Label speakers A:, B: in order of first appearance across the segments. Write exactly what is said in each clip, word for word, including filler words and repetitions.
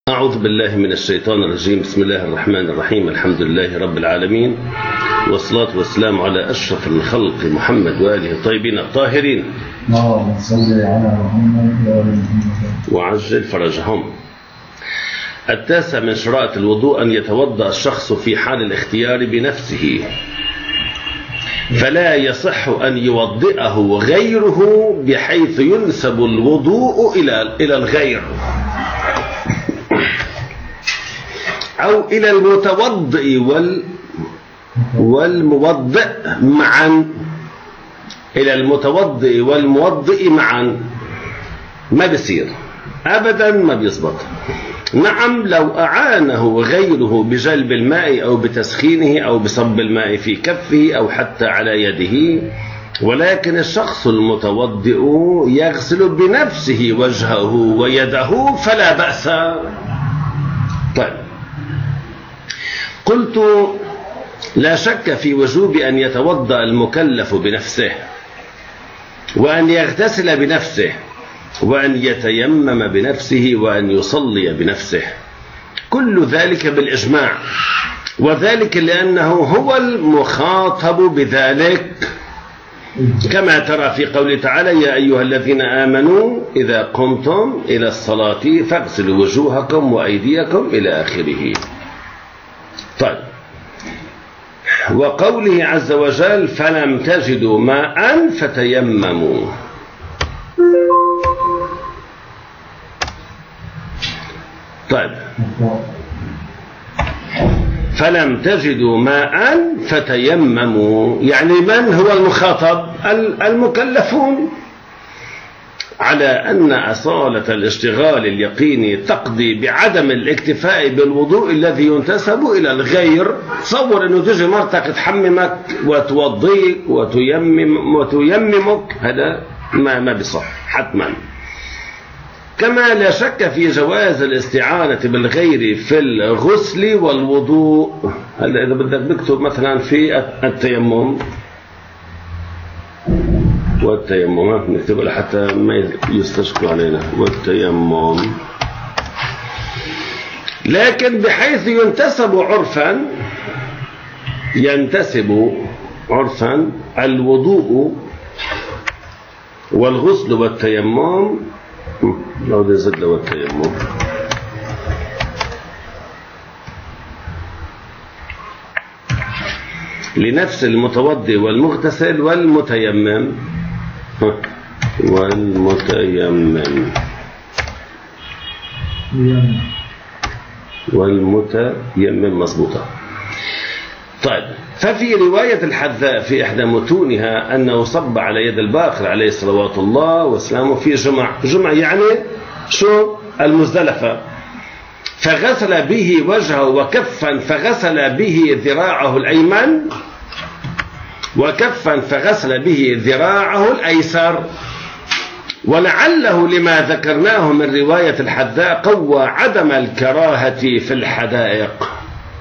A: أعوذ بالله من الشيطان الرجيم. بسم الله الرحمن الرحيم. الحمد لله رب العالمين، والصلاة والسلام على أشرف الخلق محمد وآله الطيبين الطاهرين،
B: اللهم صل على محمد وآل محمد
A: وعجل فرجهم. التاسع من شرائط الوضوء أن يتوضأ الشخص في حال الاختيار بنفسه، فلا يصح أن يوضئه غيره بحيث ينسب الوضوء إلى إلى الغير أو إلى المتوضئ وال والموضئ معا، إلى المتوضئ والموضئ معا. ما بيصير أبدا، ما بيزبط. نعم، لو أعانه غيره بجلب الماء أو بتسخينه أو بصب الماء في كفه أو حتى على يده، ولكن الشخص المتوضئ يغسل بنفسه وجهه ويده فلا بأس. طيب، قلت لا شك في وجوب أن يتوضأ المكلف بنفسه، وأن يغتسل بنفسه، وأن يتيمم بنفسه، وأن يصلي بنفسه، كل ذلك بالإجماع، وذلك لأنه هو المخاطب بذلك، كما ترى في قوله تعالى: يا أيها الذين آمنوا إذا قمتم إلى الصلاة فاغسلوا وجوهكم وأيديكم إلى آخره. طيب، وقوله عز وجل: فلم تجدوا ماء فتيمموا. طيب، فلم تجدوا ماء فتيمموا، يعني من هو المخاطب؟ المكلفون، على أن أصالة الاشتغال اليقيني تقضي بعدم الاكتفاء بالوضوء الذي ينتسب إلى الغير. تصور أنه تجي مرتك تحممك وتوضيك وتيمم وتيممك، هذا ما ما بصح حتما. كما لا شك في جواز الاستعانة بالغير في الغسل والوضوء. هلا إذا بدك بكتب مثلا في التيمم والتيمم، نكتب لحتى ما يستشكوا علينا، والتيمم، لكن بحيث ينتسب عرفا ينتسب عرفا الوضوء والغسل والتيمم، لو ده زد والتيمم، لنفس المتوضئ والمغتسل والمتيمم والمتيمم والمتيمم مضبوطة. طيب، ففي رواية الحذاء في إحدى متونها أنه صب على يد الباقر عليه صلوات الله وسلامه في جمع جمع يعني شو؟ المزدلفة، فغسل به وجهه وكفا فغسل به ذراعه الأيمن، وكفا فغسل به ذراعه الأيسر. ولعله لما ذكرناه من رواية الحذاء قوى عدم الكراهة في الحدائق.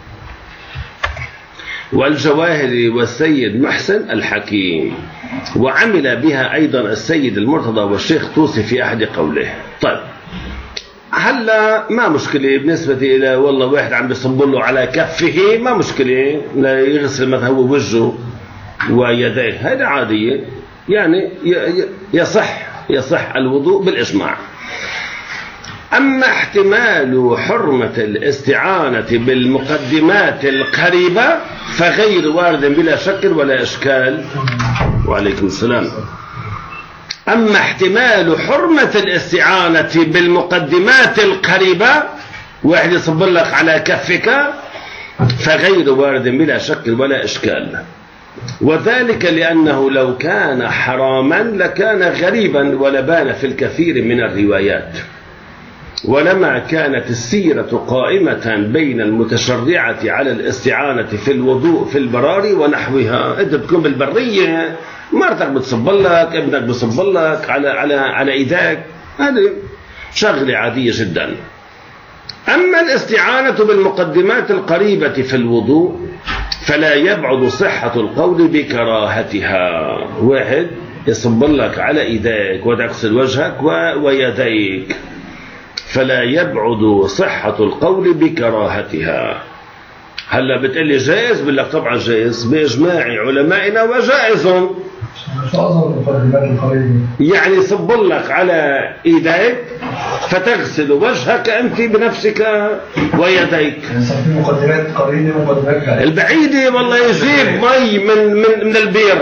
A: والجواهري والسيد محسن الحكيم، وعمل بها أيضا السيد المرتضى والشيخ طوسي في أحد قوله. طيب، هلا ما مشكلة بالنسبة إلى والله واحد عم بيصب له على كفه، ما مشكلة، لا يغسل مثلا هو وجهه ويديه، هذا عادية، يعني يصح يصح الوضوء بالإجماع. أما احتمال حرمة الاستعانة بالمقدمات القريبة فغير وارد بلا شك ولا إشكال. وعليكم السلام. أما احتمال حرمة الاستعانة بالمقدمات القريبة، واحد يصب لك على كفك، فغير وارد بلا شك ولا إشكال، وذلك لأنه لو كان حراما لكان غريبا ولبان في الكثير من الروايات، ولما كانت السيرة قائمة بين المتشرعة على الاستعانة في الوضوء في البراري ونحوها. أنت بتكون بالبرية، مرتك بتصب لك، ابنك بتصب لك على على على إيدك، هذه شغلة عادية جدا. أما الاستعانة بالمقدمات القريبة في الوضوء فلا يبعد صحة القول بكراهتها. واحد يصب لك على إيديك وتغسل وجهك ويديك، فلا يبعد صحة القول بكراهتها. هلا بتقلي جائز؟ بقول لك طبعا جائز بإجماع علمائنا وجائز.
B: شو أظهر المقدمات القريبة؟
A: يعني يصب لك على إيديك فتغسل وجهك أنت بنفسك ويديك.
B: يعني صار في مقدمات قريبة ومقدمات بعيدة.
A: البعيدة والله يجيب مي من من من البير،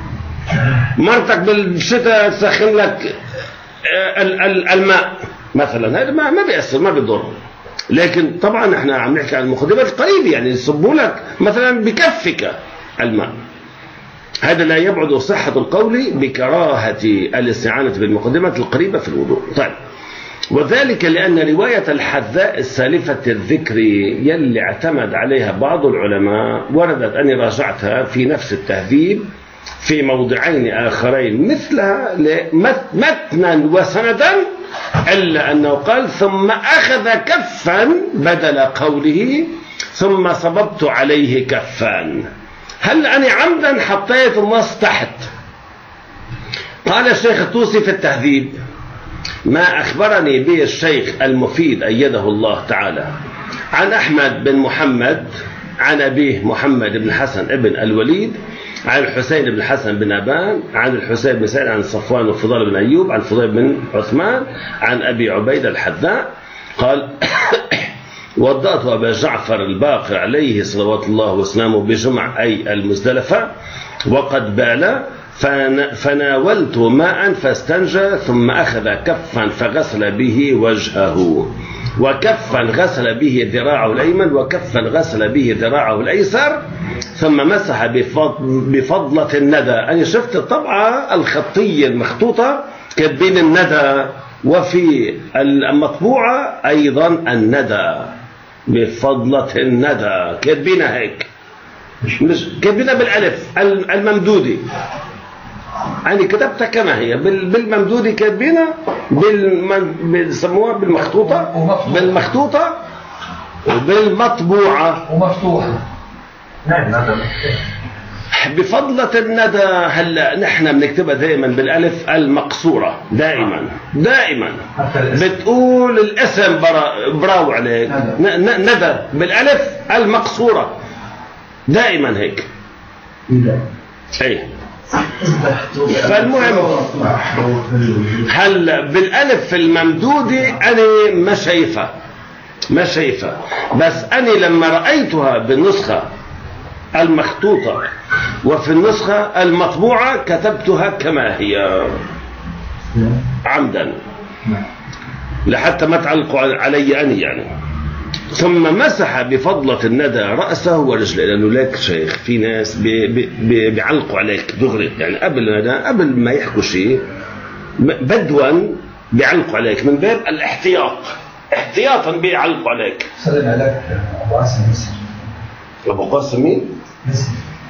A: مرتك بالشتاء تسخن لك الماء مثلا، هذا ما ما بيأثر ما بيضر. لكن طبعا احنا عم نحكي عن المقدمات القريبة، يعني يصبوا لك مثلا بكفك الماء. هذا لا يبعد صحة القول بكراهة الاستعانة بالمقدمات القريبة في الوضوء. طيب، وذلك لأن رواية الحذاء السالفة الذكر يلي اعتمد عليها بعض العلماء وردت، أني راجعتها في نفس التهذيب في موضعين آخرين مثلها متنا وسندا، إلا أنه قال ثم أخذ كفا بدل قوله ثم صببت عليه كفان. هل أنا عمدا حطيت النص تحت؟ قال الشيخ الطوسي في التهذيب: ما أخبرني به الشيخ المفيد أيده الله تعالى عن أحمد بن محمد عن أبيه محمد بن حسن ابن الوليد عن الحسين بن حسن بن أبان عن الحسين بن سعيد عن صفوان وفضال بن أيوب عن فضيل بن عثمان عن أبي عبيد الحذاء قال: وضأت أبا جعفر الباقر عليه صلوات الله وسلامه بجمع أي المزدلفة وقد بال، فناولت ماء فاستنجى ثم أخذ كفا فغسل به وجهه، وكفا غسل به ذراعه الأيمن، وكفا غسل به ذراعه الأيسر، ثم مسح بفضلة الندى. أنا شفت الطبعة الخطية المخطوطة كاتبين الندى، وفي المطبوعة أيضا الندى بفضلة الندى، كاتبينها هيك، مش كاتبينها بالألف الممدودي. أنا كتبتها كما هي بالممدودي، كاتبينها بيسموها بالمخطوطة بالمخطوطة وبالمطبوعة
B: ومفتوحة. نعم نعم.
A: بفضلة الندى. هلا نحن بنكتبها دائما بالالف المقصورة، دائما دائما بتقول الاسم براو عليك ندى بالالف المقصورة دائما هيك. اي فالمهم هلا بالالف الممدودة انا ما شايفة ما شايفة بس انا لما رأيتها بالنسخة المخطوطة وفي النسخة المطبوعة كتبتها كما هي عمدا لحتى ما تعلقوا علي أنا يعني. ثم مسح بفضلة الندى رأسه ورجله، لأنه لك شيخ في ناس بي بي بيعلقوا عليك دغري، يعني قبل الندى قبل ما يحكوا شيء بدوا بيعلقوا عليك من باب الاحتياط، احتياطا بيعلقوا عليك.
B: سلم عليك أبو عاصم مصر.
A: أبو قاسم مين؟
B: مصر.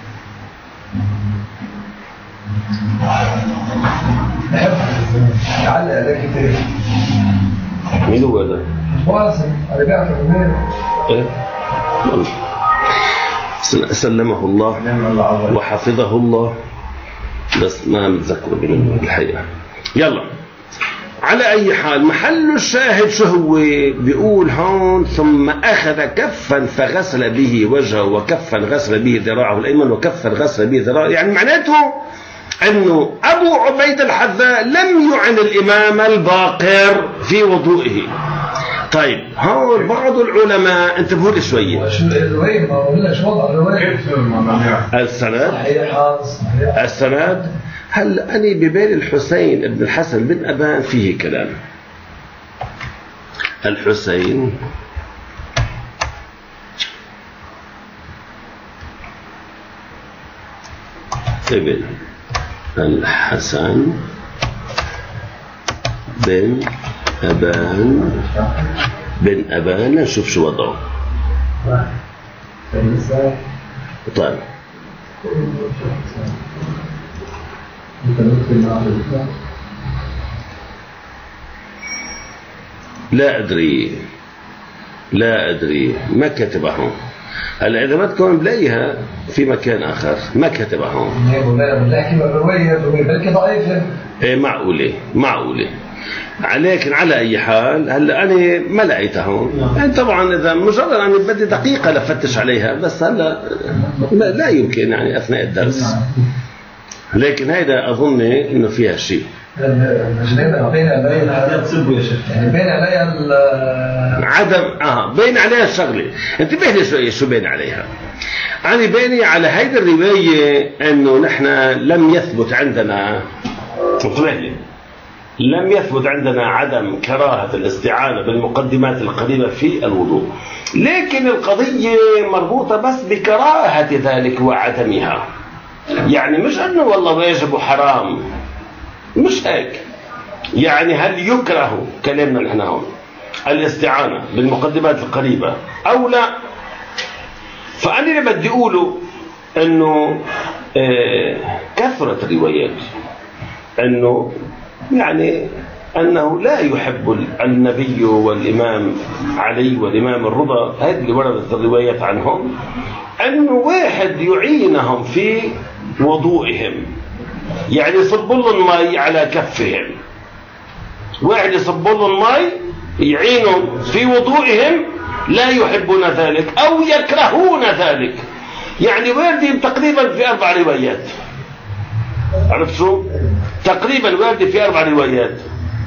B: نحب نعلق عليك كتير.
A: مين هو ده؟
B: أبو عاصم أنا بيعرف منين؟
A: إيه؟ سلمه الله وحفظه الله، بس ما متذكر منه الحقيقة. يلا، على أي حال محل الشاهد شو هو؟ بيقول هون ثم أخذ كفا فغسل به وجهه، وكفا غسل به ذراعه الأيمن، وكفا غسل به ذراعه، يعني معناته أنه أبو عبيد الحذاء لم يعن الإمام الباقر في وضوئه. طيب هون بعض العلماء انتبهوا لي شوية.
B: شو الرواية؟ ما قلنا شو وضع الرواية؟
A: السند
B: صحيحة صحيحة.
A: السند هل أني ببالي الحسين بن الحسن بن أبان فيه كلام. الحسين ابن الحسن بن أبان بن أبان نشوف شو وضعه. طيب لا أدري لا أدري ما كتبها هون. هلا إذا بدكم بلاقيها في مكان آخر، ما كتبها هون.
B: بلكن الرواية بلكي ضعيفة.
A: إيه معقولة معقولة. لكن على أي حال هلا أنا ما لقيتها هون يعني. طبعا إذا مجرد أنا بدي دقيقة لفتش عليها بس هلا لا يمكن يعني أثناء الدرس، لكن هيدا أظن إنه فيها شيء.
B: بين عليها تصيبوا يا شيخ يعني بين عليها
A: عدم اه بين عليها الشغله. انتبه لي شويه شو بين عليها. انا بيني على هيدي الروايه انه نحن لم يثبت عندنا، انتبه لي، لم يثبت عندنا عدم كراهه الاستعانه بالمقدمات القريبه في الوضوء، لكن القضيه مربوطه بس بكراهه ذلك وعدمها. يعني مش انه والله واجب وحرام، مش هيك. يعني هل يكره كلامنا نحن هون الاستعانة بالمقدمات القريبة أو لا؟ فأنا اللي بدي أقوله أنه آه كثرت الروايات أنه يعني أنه لا يحب النبي والإمام علي والإمام الرضا، هذه اللي وردت الروايات عنهم، أنه واحد يعينهم في وضوئهم، يعني يصب لهم مي على كفهم، واحد يصب لهم مي يعينهم في وضوئهم، لا يحبون ذلك أو يكرهون ذلك. يعني واردة تقريبا في أربع روايات، عرفت شو؟ تقريبا واردة في أربع روايات.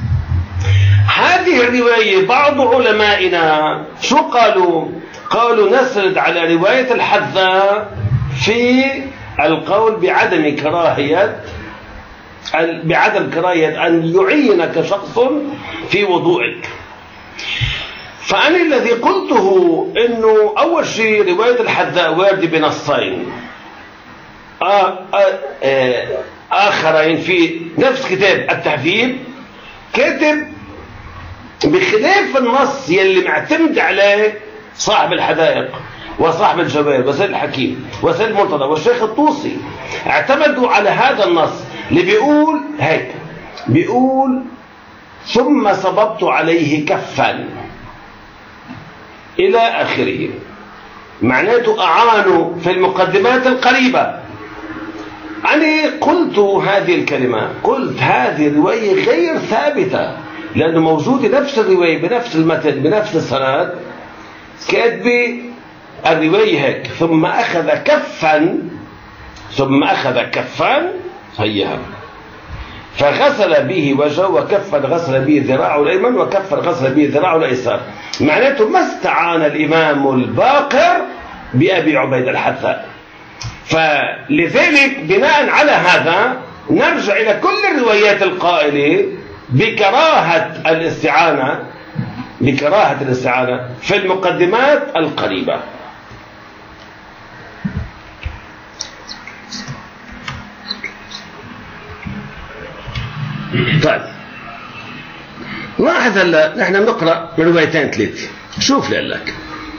A: هذه الرواية بعض علمائنا شو قالوا؟ قالوا نسرد على رواية الحذاء في القول بعدم كراهية بعدم كراهية أن يعينك شخص في وضوءك. فأنا الذي قلته إنه أول شيء رواية الحذاء واردة بنصين آخرين في نفس كتاب التهذيب، كاتب بخلاف النص يلي معتمد عليه صاحب الحدائق وصاحب الجواهر وسيد الحكيم وسيد المرتضى والشيخ الطوسي، اعتمدوا على هذا النص اللي بيقول هيك، بيقول ثم صببت عليه كفا إلى آخره، معناته أعانوا في المقدمات القريبة. أنا قلت هذه الكلمة، قلت هذه الرواية غير ثابتة، لأنه موجودة نفس الرواية بنفس المتن بنفس السند، كاتبة الرواية هيك ثم أخذ كفا ثم أخذ كفا هيها فغسل به وجهه وكفا غسل به ذراعه الأيمن وكفا غسل به ذراعه الأيسر، معناته ما استعان الإمام الباقر بأبي عبيد الحذاء. فلذلك بناء على هذا نرجع إلى كل الروايات القائلة بكراهة الاستعانة بكراهة الاستعانة في المقدمات القريبة. طيب لاحظ هلا نحن بنقرا من روايتين ثلاثه، شوف لك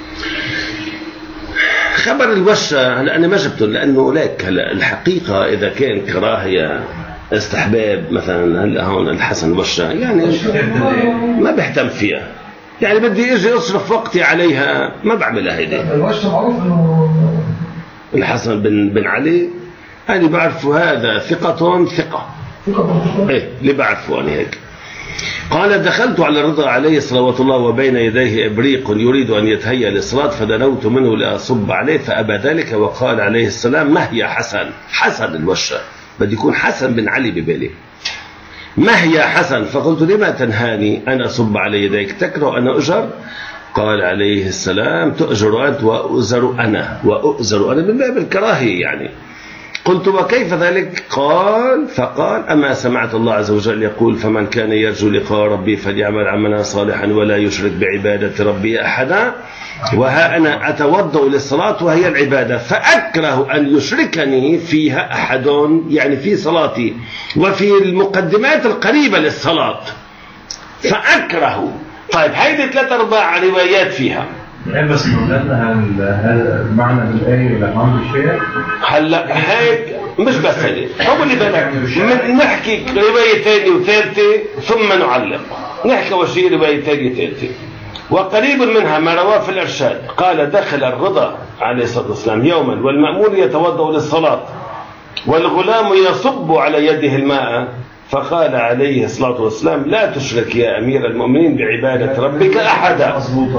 A: خبر الوشة. هلا انا ما جبته لانه لك هلا الحقيقه اذا كان كراهيه استحباب مثلا هلا هون الحسن الوشة يعني ما بهتم فيها، يعني بدي اجي اصرف وقتي عليها ما بعملها. هيدي
B: الوشة معروف انه
A: الحسن بن بن علي هذه بعرفه، هذا ثقة ثقة ايه اللي بعرفه انا هيك. قال دخلت على الرضا عليه صلوات الله وبين يديه ابريق يريد ان يتهيأ للصلاة فدنوت منه لاصب عليه فابى ذلك وقال عليه السلام ما هي حسن، حسن الوشة بدي يكون حسن بن علي ببالي، ما هي حسن؟ فقلت لما تنهاني أن أصب على يديك تكره أن أؤجر؟ قال عليه السلام تؤجر أنت وأؤزر أنا، وأؤزر أنا من باب الكراهية يعني. قلت وكيف ذلك؟ قال فقال أما سمعت الله عز وجل يقول فمن كان يرجو لقاء ربي فليعمل عملا صالحا ولا يشرك بعبادة ربي أحدا، وها أنا أتوضأ للصلاة وهي العبادة فأكره أن يشركني فيها أحد، يعني في صلاتي وفي المقدمات القريبة للصلاة فأكره. طيب هيدي ثلاث أرباع روايات فيها
B: بس هذا المعنى بالآية ولا عم بشيء
A: هلا هيك مش بس هيك هو اللي بالك نحكي رواية ثانية وثالثة ثم نعلق، نحكي أول شيء رواية ثانية وثالثة. وقريب منها ما رواه في الإرشاد قال دخل الرضا عليه الصلاة والسلام يوما والمأمون يتوضأ للصلاة والغلام يصب على يده الماء فقال عليه الصلاة والسلام لا تشرك يا أمير المؤمنين بعبادة ربك أحدا.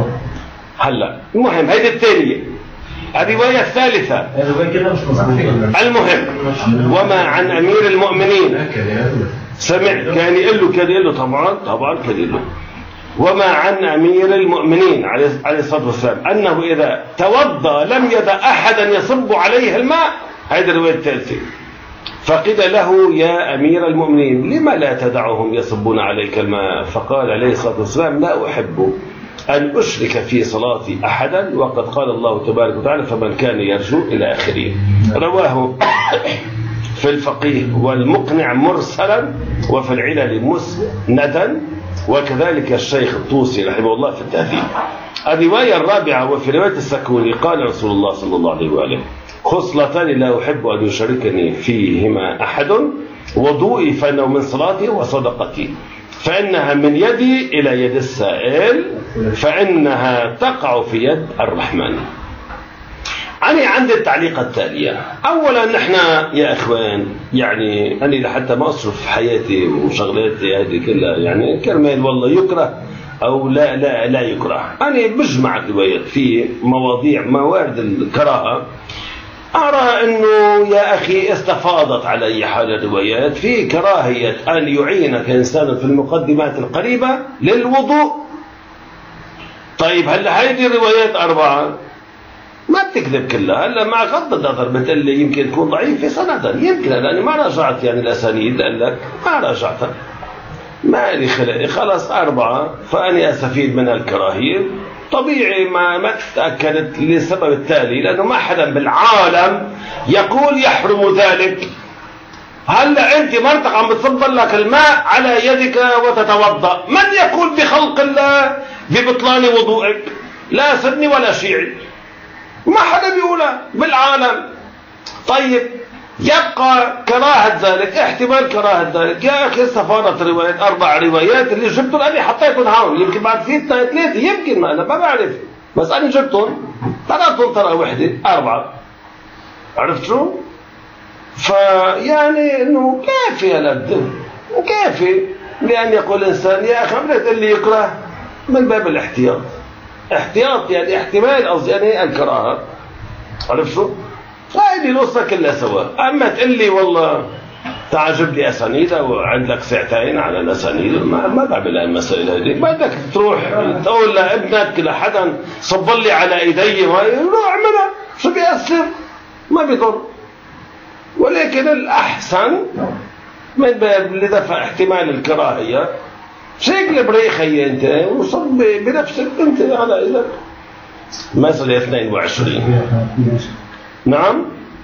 A: هلا المهم هيدي الثانية. الرواية الثالثة المهم وما عن أمير المؤمنين سمع كان يقول له كان يقول له طبعا طبعا كان يقول له وما عن أمير المؤمنين عليه الصلاة والسلام أنه إذا توضأ لم يدع أحدا يصب عليه الماء. هذه الرواية الثالثة. فقيل له يا أمير المؤمنين لما لا تدعهم يصبون عليك الماء؟ فقال عليه الصلاة والسلام لا أحب أن أشرك في صلاتي أحدا وقد قال الله تبارك وتعالى فمن كان يرجو إلى آخره. رواه في الفقيه والمقنع مرسلا وفي العلل مسندا وكذلك الشيخ الطوسي رحمه الله في التهذيب. الرواية الرابعة وفي رواية السكوني قال رسول الله صلى الله عليه وآله خصلتان لا أحب أن يشاركني فيهما أحد وضوئي فإنه من صلاتي وصدقتي فإنها من يدي إلى يد السائل فإنها تقع في يد الرحمن. أنا عندي التعليقة التالية. أولا نحن يا إخوان يعني أنا لحتى ما أصرف حياتي وشغلاتي هذه كلها يعني كرمال والله يكره أو لا لا لا يكره. أنا بجمع الروايات في مواضيع موارد الكراهة أرى أنه يا أخي استفاضت على أي حال الروايات في كراهية أن يعينك إنسان في المقدمات القريبة للوضوء. طيب هلا هذه الروايات أربعة ما بتكذب كلها. هلا مع غض النظر بتقول لي يمكن تكون ضعيف في سندا يمكن لأني ما راجعت يعني الأسانيد قال لك ما راجعتها ما لي خلقي خلاص أربعة فأني أستفيد من الكراهية. طبيعي ما ما تأكدت للسبب التالي لأنه ما حدا بالعالم يقول يحرم ذلك. هلا أنت مرتك عم بتصب لك الماء على يدك وتتوضأ من يقول بخلق الله ببطلان وضوءك؟ لا سني ولا شيعي ما حدا بيقولها بالعالم. طيب يبقى كراهة ذلك احتمال كراهة ذلك يا أخي استفادت روايات أربع روايات اللي جبتهم أنا حطيتهم هون يمكن بعد في ثلاثة يمكن ما أنا ما بعرف بس أنا جبتهم طلعتهم ترى وحدة أربعة عرفت شو؟ فيعني إنه كافي هالقد وكافي لأن يقول الإنسان يا أخي عمرك اللي يكره من باب الاحتياط احتياط يعني احتمال قصدي يعني الكراهة عرفت شو؟ هذه القصة كلها سوا. أما تقول لي والله تعجب لي أسانيد أو عندك ساعتين على الأسانيد ما, ما بعمل المسائل هذه. بدك تروح تقول لابنك لحدا صب لي على إيدي ما روح اعملها شو بيأثر ما بيضر. ولكن الأحسن من باب لدفع احتمال الكراهية شيك البريخي أنت وصب بنفسك أنت على إيدك. مسألة اثنين وعشرين نعم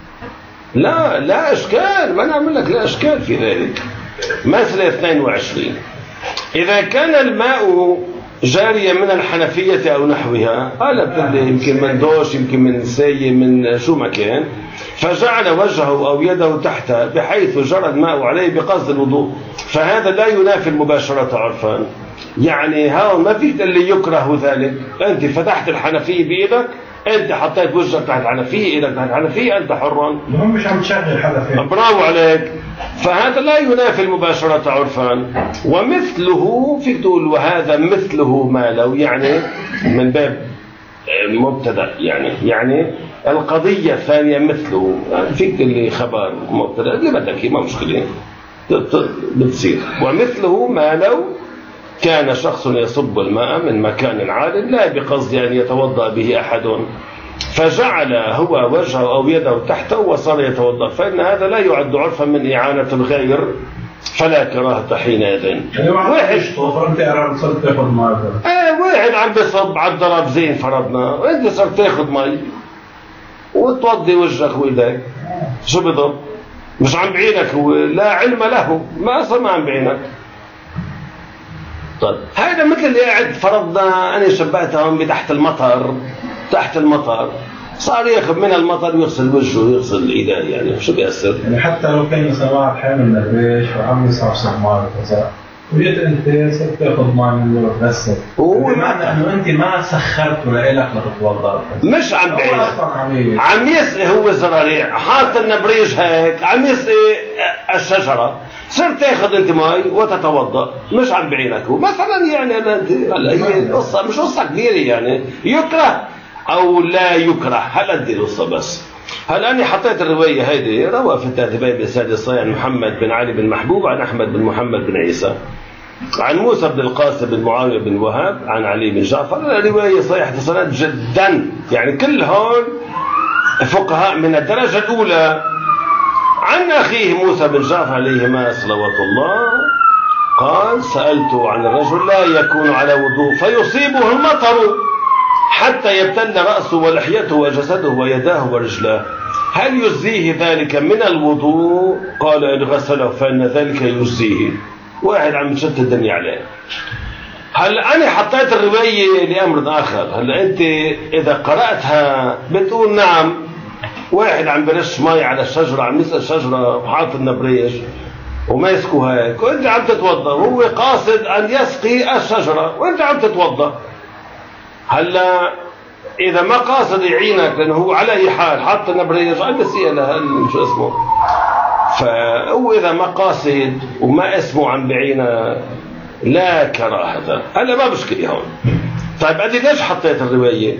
A: لا لا إشكال ما نعمل لك لا إشكال في ذلك. مسألة اثنين وعشرين إذا كان الماء جاريا من الحنفية أو نحوها قالت يمكن من دوش يمكن من سي من شو ما كان فجعل وجهه أو يده تحته بحيث جرى الماء عليه بقصد الوضوء فهذا لا ينافي المباشرة عرفا. يعني هاو ما فيك اللي يكره ذلك. أنت فتحت الحنفية بإيدك أنت حطيت وجهك تحت الحنفية إيدك تحت الحنفية أنت حر
B: المهم مش عم تشغل الحنفية
A: برافو عليك. فهذا لا ينافي المباشرة عرفا. ومثله فيك تقول وهذا مثله ما لو يعني من باب مبتدأ يعني يعني القضية الثانية مثله فيك اللي خبر مبتدأ اللي بدك ما مشكلة بتصير. ومثله ما لو كان شخص يصب الماء من مكان عال لا بقصد أن يتوضأ به أحد فجعل هو وجهه أو يده تحته وصار يتوضأ فإن هذا لا يعد عرفا من إعانة الغير فلا كراهة حينئذ.
B: واحد فأنت أراد صرت تاخذ ماء
A: ايه واحد عم بيصب على الضرب زين فرضنا وأنت صرت تاخذ مي وتوضي وجهك وإيديك شو بضر؟ مش عم بعينك هو لا علم له ما أصلا ما عم بعينك. طيب هذا مثل اللي قاعد فرضنا أنا شبهتها هون بتحت المطر تحت المطر صار ياخذ من المطر ويغسل وجهه ويغسل ايديه يعني شو بيأثر؟ يعني
B: حتى لو كان مثلا واحد حامل الريش وعم يصعصع ماء وكذا وجيت انت صرت تاخذ ماء منه وتغسل بمعنى انه انت ما سخرته لإلك لتتوضا
A: مش عم بعينك عم يسقي هو الزراريع حاط لنا بريج هيك عم يسقي الشجره صرت تاخذ انت مي وتتوضا مش عم بعينك مثلا، يعني انا هلا هي قصه مش قصه كبيره، يعني يكره او لا يكره، هلا دي القصه بس. هلا انا حطيت الروايه هيدي، روى في التهذيبين باسناد صحيح عن محمد بن علي بن محبوب عن احمد بن محمد بن عيسى عن موسى بن القاسم بن معاويه بن وهاب عن علي بن جعفر. الروايه صحيحه السند جدا، يعني كل هون فقهاء من الدرجه الاولى. عن اخيه موسى بن جعفر عليهما صلوات الله قال: سالت عن الرجل لا يكون على وضوء فيصيبه المطر حتى يبتل راسه ولحيته وجسده ويداه ورجلاه، هل يجزيه ذلك من الوضوء؟ قال: ان غسله فان ذلك يجزيه. واحد عم يشتت الدنيا عليه. هلا انا حطيت الروايه لامر اخر. هلا انت اذا قراتها بتقول نعم، واحد عم برش مي على الشجره، عم يسقي الشجره وحاطط النبريج وماسكه هيك، وانت عم تتوضا وهو قاصد ان يسقي الشجره وانت عم تتوضا. هلا اذا ما قاصد يعينك لانه هو على اي حال حاط النبريج عم بسقي لها شو اسمه، فهو اذا ما قاصد وما اسمه عم بعينك لا كراهه. هلا ما مشكله هون. طيب ادي ليش حطيت الروايه؟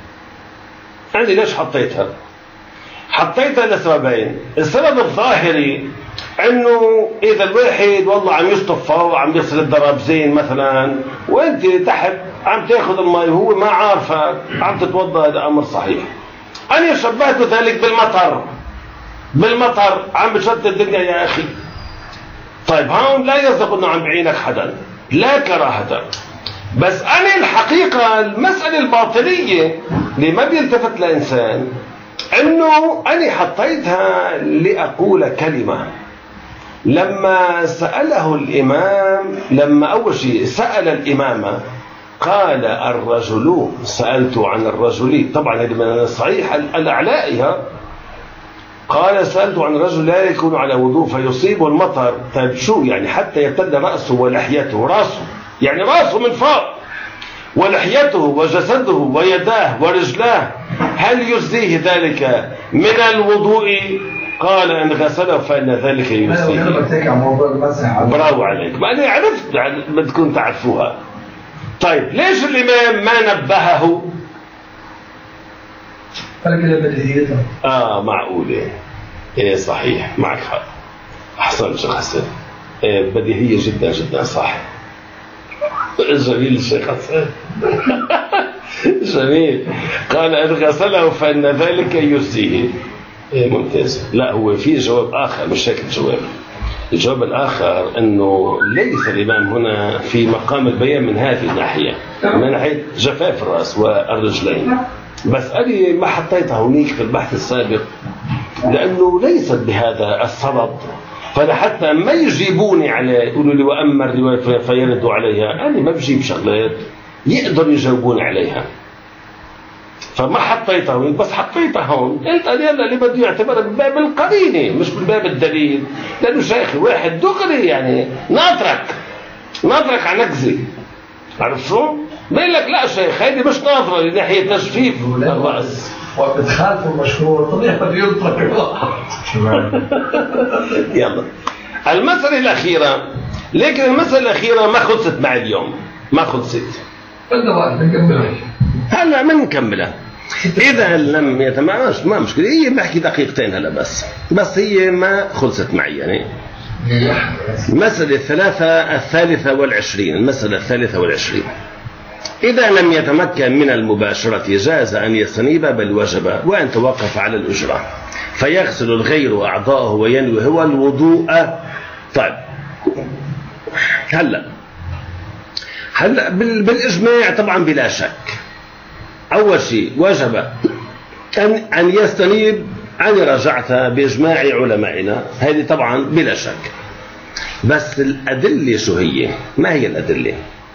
A: عندي ليش حطيتها؟ حطيتها لسببين. السبب الظاهري انه اذا الواحد والله عم يشطف وعم يغسل الدرابزين مثلا وانت تحت عم تاخذ المي وهو ما عارفك عم تتوضا، هذا امر صحيح. انا شبهت ذلك بالمطر، بالمطر عم بتشتت الدنيا يا اخي. طيب هون لا يصدق انه عم بعينك حدا، لا كراهه. بس انا الحقيقه المساله الباطنيه اللي ما بيلتفت لانسان انه انا حطيتها لاقول كلمه. لما ساله الامام، لما اول شيء سال الامام قال: الرجل، سالت عن الرجل، طبعا هذه من الصحيح الاعلائها، قال: سالت عن الرجل لا يكون على وضوء فيصيبه المطر. طيب شو يعني؟ حتى يبتل راسه ولحيته، راسه يعني راسه من فوق، ولحيته وجسده ويداه ورجلاه، هل يجزيه ذلك من الوضوء؟ قال: ان غسله فان ذلك يجزيه. برافو عليك، ما انا عرفت بدكم تعرفوها. طيب ليش الامام ما نبهه؟ اه معقوله. ايه صحيح، معك حق، احسنت شيخ حسن. إيه بديهيه جدا جدا، صح. جميل الشيخ حسن. جميل. قال: ان غسله فان ذلك يجزيه. إيه ممتاز. لا هو في جواب اخر، مش هيك الجواب. الجواب الاخر انه ليس الامام هنا في مقام البيان من هذه الناحيه، من ناحيه جفاف الراس والرجلين. بس انا ما حطيتها هنيك في البحث السابق لانه ليست بهذا الصدد، فلحتى ما يجيبوني عليه يقولوا لي واما الروايه فيردوا عليها، انا ما بجيب شغلات يقدروا يجاوبوني عليها، فما حطيتها هون. بس حطيتها هون قلت انا اللي بده يعتبرها من باب القرينه مش من باب الدليل، لانه شيخي واحد دغري يعني ناطرك ناطرك على نكزه، عرفت شو؟ بقول لك لا شيخ هيدي مش ناظره لناحيه تجفيف الراس،
B: وقت تخالفوا المشهور طلع بده ينطرق.
A: يلا المساله الاخيره، لكن المساله الاخيره ما خلصت معي اليوم، ما خلصت.
B: بدنا وقت نكملها.
A: هلا ما نكملها اذا لم يتماشى، ما مشكله، هي بحكي دقيقتين هلا بس بس هي ما خلصت معي. يعني المساله الثلاثه الثالثه والعشرين المساله الثالثه والعشرين إذا لم يتمكن من المباشرة جاز أن يستنيب بل وجب وأن توقف على الأجرة فيغسل الغير أعضاءه وينوي هو الوضوء. طيب هلا هلا بالإجماع طبعا بلا شك أول شيء وجب أن أن يستنيب. أنا رجعتها بإجماع علمائنا هذه طبعا بلا شك، بس الأدلة شو هي؟ ما هي الأدلة؟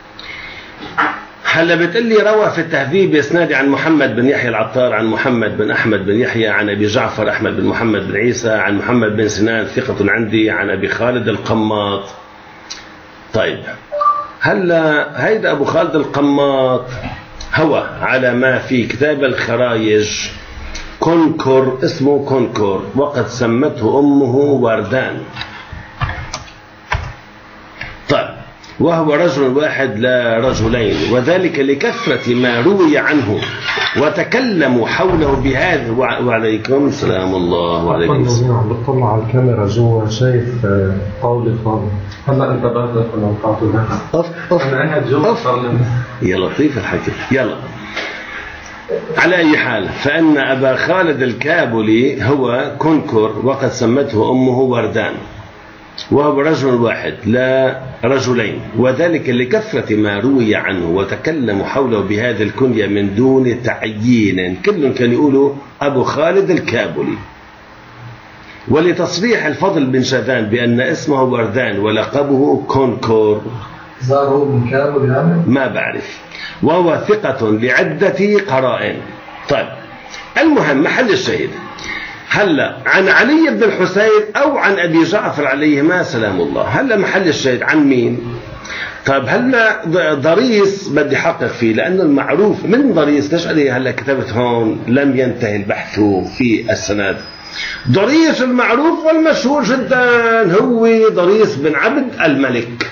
A: هلا بتقول لي روى في التهذيب بإسناد عن محمد بن يحيى العطار عن محمد بن أحمد بن يحيى عن أبي جعفر أحمد بن محمد بن عيسى عن محمد بن سنان ثقة عندي عن أبي خالد القماط. طيب هلا هيدا أبو خالد القماط هو على ما في كتاب الخرايج كونكور، اسمه كونكور، وقد سمته أمه وردان. وهو رجل واحد لا رجلين، وذلك لكثرة ما روي عنه وتكلموا حوله بهذا. وعليكم السلام الله وعليكم السلام.
C: عم بتطلع على الكاميرا جوا شايف قولي فاضي. هلا انت بدك ولا وقعتوا لها؟
A: اوف اوف
C: انا قاعد جوا صار لي
A: يا لطيف الحكي. يلا على أي حال، فإن أبا خالد الكابلي هو كنكر، وقد سمته أمه وردان، وهو رجل واحد لا رجلين، وذلك لكثرة ما روي عنه وتكلموا حوله بهذه الكنية من دون تعيين. كل كان يقولوا أبو خالد الكابلي. ولتصريح الفضل بن شاذان بأن اسمه وردان ولقبه كونكور.
C: زاره من كابل يعني؟
A: ما بعرف. وهو ثقة لعدة قرائن. طيب المهم محل الشهيد، هلا عن علي بن الحسين أو عن أبي جعفر عليهما سلام الله. هلا محل الشهيد عن مين؟ طيب هلا ضريس بدي حقق فيه، لأنه المعروف من ضريس. ليش أنا هلا كتبت هون لم ينتهي البحث في السند؟ ضريس المعروف والمشهور جدا هو ضريس بن عبد الملك،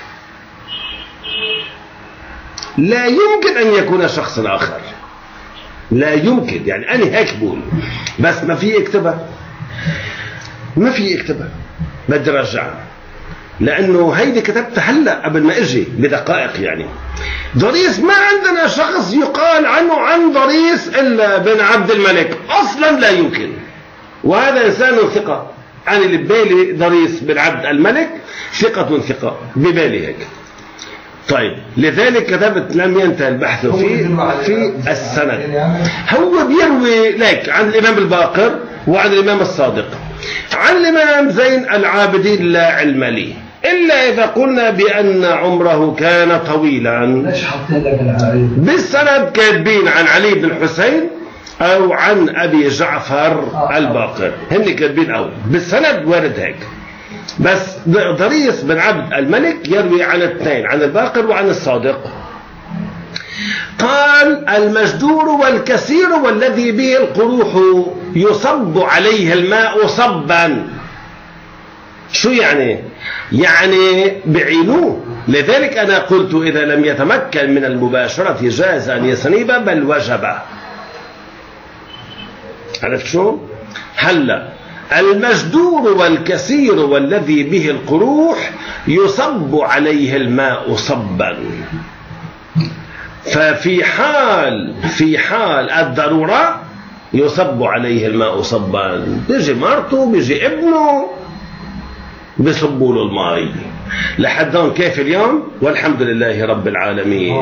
A: لا يمكن أن يكون شخص آخر، لا يمكن. يعني أنا هيك بقول، بس ما في اكتبها، ما في اكتبها، بدي رجعها، لأنه هيدي كتبتها هلا قبل ما اجي بدقائق. يعني ضريس ما عندنا شخص يقال عنه عن ضريس إلا بن عبد الملك، أصلا لا يمكن. وهذا إنسان ثقة. أنا اللي ببالي ضريس بن عبد الملك ثقة ثقة ببالي هيك. طيب لذلك كتبت لم ينتهي البحث في في السند. هو بيروي لك عن الإمام الباقر وعن الإمام الصادق، عن الإمام زين العابدين لا علم لي إلا إذا قلنا بأن عمره كان طويلا.
C: ليش حاطين لك العارف؟
A: بالسند كاتبين عن علي بن الحسين أو عن أبي جعفر الباقر، هن كاتبين أو بالسند وارد هيك. بس ضريس بن عبد الملك يروي عن الاثنين، عن الباقر وعن الصادق. قال المجدور والكثير والذي به القروح يصب عليه الماء صبا. شو يعني؟ يعني بعينوه. لذلك أنا قلت إذا لم يتمكن من المباشرة جاز أن يستنيب بل وجب. عرفت شو؟ هلا المجدور والكثير والذي به القروح يصب عليه الماء صبا. ففي حال في حال الضرورة يصب عليه الماء صبا. بيجي مرته بيجي ابنه بيصبوا له الماء. لحد هون كيف اليوم؟ والحمد لله رب العالمين.